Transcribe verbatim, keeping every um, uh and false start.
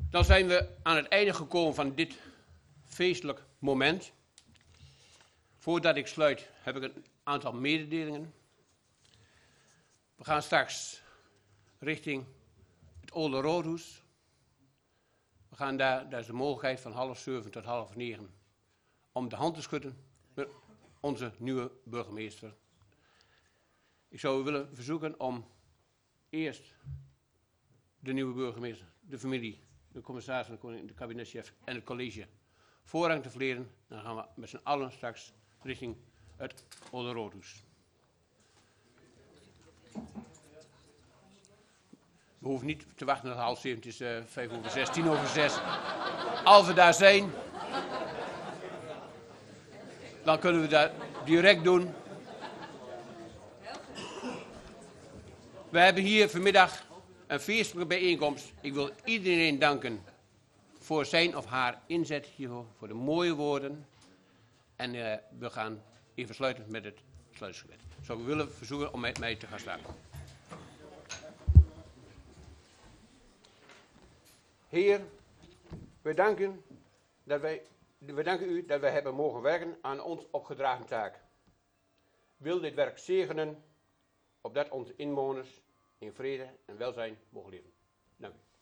Dan zijn we aan het einde gekomen van dit feestelijk moment. Voordat ik sluit heb ik een aantal mededelingen. We gaan straks richting het Oude Roodhuis. We gaan daar, daar is de mogelijkheid van half zeven tot half negen om de hand te schudden met onze nieuwe burgemeester. Ik zou u willen verzoeken om eerst de nieuwe burgemeester, de familie, de commissaris van de koning, de kabinetchef en het college voorrang te verlenen. Dan gaan we met z'n allen straks richting het Oude Roodhuis. We hoeven niet te wachten tot half zeven, het is uh, vijf over zes, tien over zes. Als we daar zijn, dan kunnen we dat direct doen. We hebben hier vanmiddag een feestelijke bijeenkomst. Ik wil iedereen danken voor zijn of haar inzet hiervoor, voor de mooie woorden. En uh, we gaan even sluiten met het sluitingsgebed. Ik zou u willen verzoeken om met mij te gaan staan. Heer, we danken, dat wij, we danken u dat wij hebben mogen werken aan ons opgedragen taak. Wil dit werk zegenen, opdat onze inwoners in vrede en welzijn mogen leven. Dank u.